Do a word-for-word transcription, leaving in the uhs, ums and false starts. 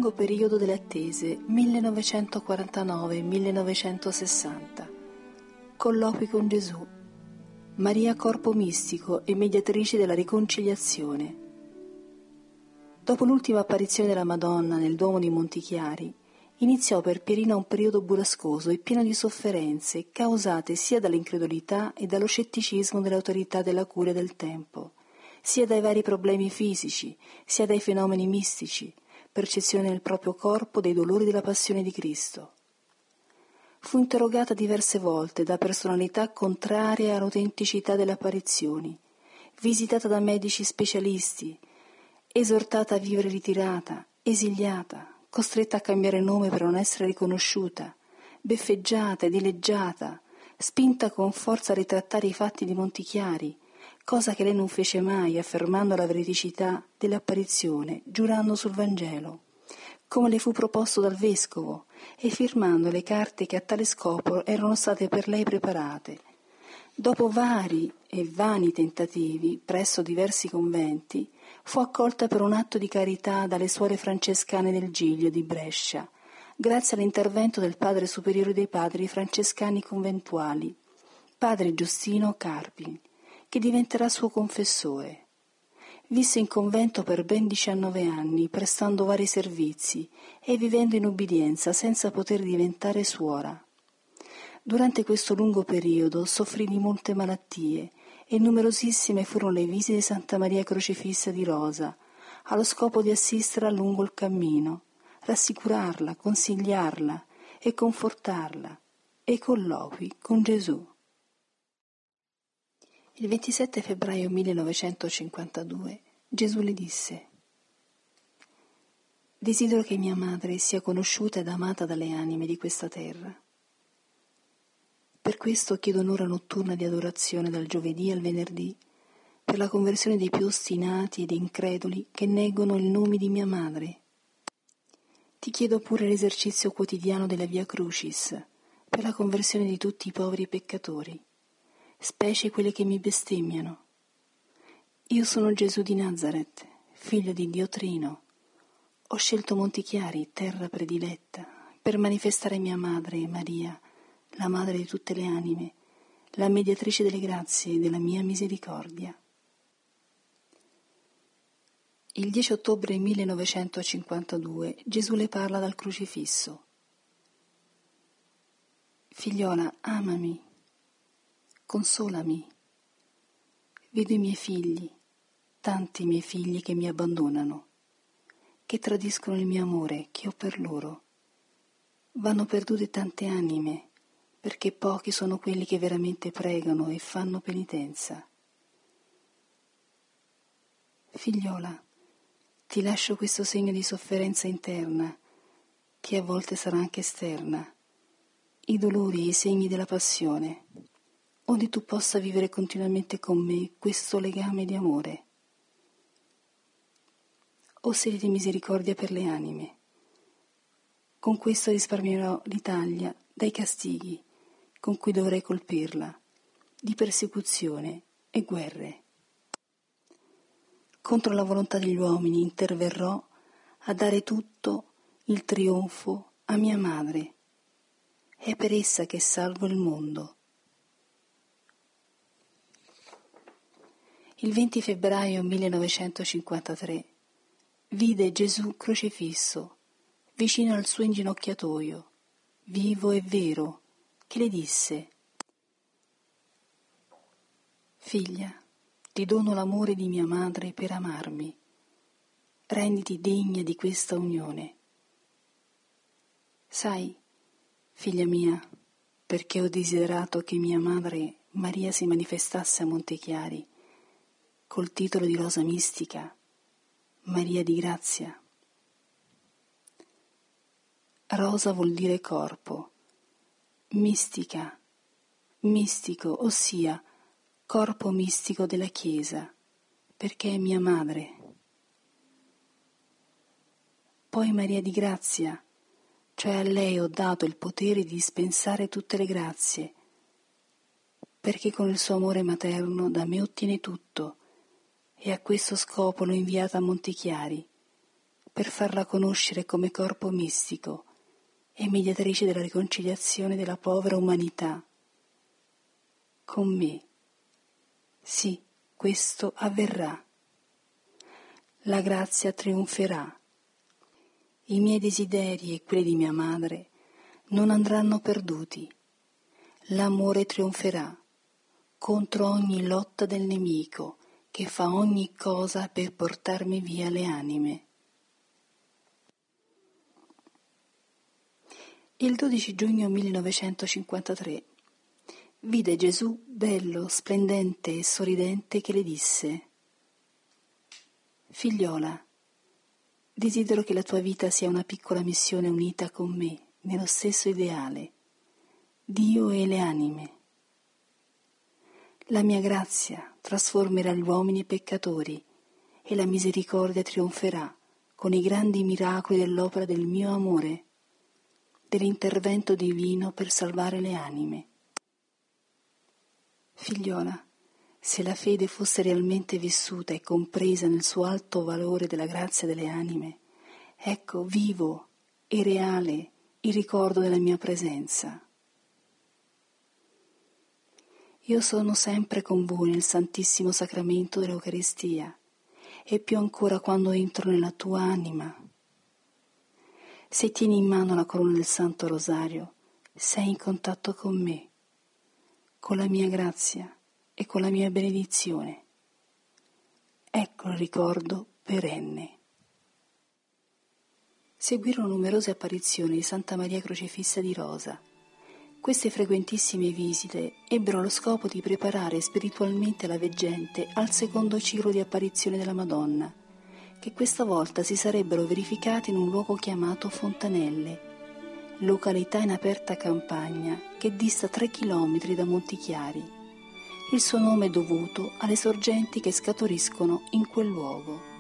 lungo periodo delle attese millenovecentoquarantanove millenovecentosessanta. Colloqui con Gesù. Maria corpo mistico e mediatrice della riconciliazione. Dopo l'ultima apparizione della Madonna nel Duomo di Montichiari, iniziò per Pierina un periodo burrascoso e pieno di sofferenze causate sia dall'incredulità e dallo scetticismo delle autorità della cura del tempo, sia dai vari problemi fisici, sia dai fenomeni mistici, percezione nel proprio corpo dei dolori della passione di Cristo. Fu interrogata diverse volte da personalità contrarie all'autenticità delle apparizioni, visitata da medici specialisti, esortata a vivere ritirata, esiliata, costretta a cambiare nome per non essere riconosciuta, beffeggiata e dileggiata, spinta con forza a ritrattare i fatti di Montichiari, cosa che lei non fece mai, affermando la veridicità dell'apparizione, giurando sul Vangelo, come le fu proposto dal vescovo, e firmando le carte che a tale scopo erano state per lei preparate. Dopo vari e vani tentativi presso diversi conventi, fu accolta per un atto di carità dalle suore francescane del Giglio di Brescia, grazie all'intervento del padre superiore dei padri francescani conventuali, padre Giustino Carpi, che diventerà suo confessore. Visse in convento per ben diciannove anni, prestando vari servizi e vivendo in ubbidienza senza poter diventare suora. Durante questo lungo periodo soffrì di molte malattie e numerosissime furono le visite di Santa Maria Crocifissa di Rosa, allo scopo di assisterla lungo il cammino, rassicurarla, consigliarla e confortarla, e colloqui con Gesù. Il ventisette febbraio millenovecentocinquantadue Gesù le disse: «Desidero che mia madre sia conosciuta ed amata dalle anime di questa terra. Per questo chiedo un'ora notturna di adorazione dal giovedì al venerdì, per la conversione dei più ostinati ed increduli che neggono il nome di mia madre. Ti chiedo pure l'esercizio quotidiano della Via Crucis, per la conversione di tutti i poveri peccatori, specie quelli che mi bestemmiano. Io sono Gesù di Nazaret, figlio di Dio Trino. Ho scelto Montichiari, terra prediletta, per manifestare mia madre, Maria, la madre di tutte le anime, la mediatrice delle grazie e della mia misericordia». Il dieci ottobre millenovecentocinquantadue Gesù le parla dal crocifisso. «Figliola, amami, consolami. Vedo i miei figli, tanti miei figli che mi abbandonano, che tradiscono il mio amore che ho per loro. Vanno perdute tante anime, perché pochi sono quelli che veramente pregano e fanno penitenza. Figliola, ti lascio questo segno di sofferenza interna, che a volte sarà anche esterna, i dolori e i segni della passione, onde tu possa vivere continuamente con me questo legame di amore. Ho sede di misericordia per le anime. Con questo risparmierò l'Italia dai castighi con cui dovrei colpirla, di persecuzione e guerre. Contro la volontà degli uomini interverrò a dare tutto il trionfo a mia madre. È per essa che salvo il mondo». Il venti febbraio millenovecentocinquantatré vide Gesù crocifisso vicino al suo inginocchiatoio, vivo e vero, che le disse: «Figlia, ti dono l'amore di mia madre per amarmi. Renditi degna di questa unione. Sai, figlia mia, perché ho desiderato che mia madre Maria si manifestasse a Montichiari col titolo di Rosa Mistica, Maria di Grazia. Rosa vuol dire corpo, mistica, mistico, ossia corpo mistico della Chiesa, perché è mia madre. Poi Maria di Grazia, cioè a lei ho dato il potere di dispensare tutte le grazie, perché con il suo amore materno da me ottiene tutto, e a questo scopo l'ho inviata a Montichiari, per farla conoscere come corpo mistico e mediatrice della riconciliazione della povera umanità. Con me. Sì, questo avverrà. La grazia trionferà. I miei desideri e quelli di mia madre non andranno perduti. L'amore trionferà contro ogni lotta del nemico che fa ogni cosa per portarmi via le anime. Il dodici giugno millenovecentocinquantatré vide Gesù bello, splendente e sorridente che le disse: Figliola, desidero che la tua vita sia una piccola missione unita con me nello stesso ideale, Dio e le anime. La mia grazia trasformerà gli uomini peccatori e la misericordia trionferà con i grandi miracoli dell'opera del mio amore, dell'intervento divino per salvare le anime. Figliola, se la fede fosse realmente vissuta e compresa nel suo alto valore della grazia delle anime, ecco vivo e reale il ricordo della mia presenza. Io sono sempre con voi nel Santissimo Sacramento dell'Eucaristia e più ancora quando entro nella tua anima. Se tieni in mano la corona del Santo Rosario, sei in contatto con me, con la mia grazia e con la mia benedizione. Ecco il ricordo perenne. Seguirono numerose apparizioni di Santa Maria Crocifissa di Rosa. Queste frequentissime visite ebbero lo scopo di preparare spiritualmente la veggente al secondo ciclo di apparizione della Madonna, che questa volta si sarebbero verificate in un luogo chiamato Fontanelle, località in aperta campagna che dista tre chilometri da Montichiari. Il suo nome è dovuto alle sorgenti che scaturiscono in quel luogo.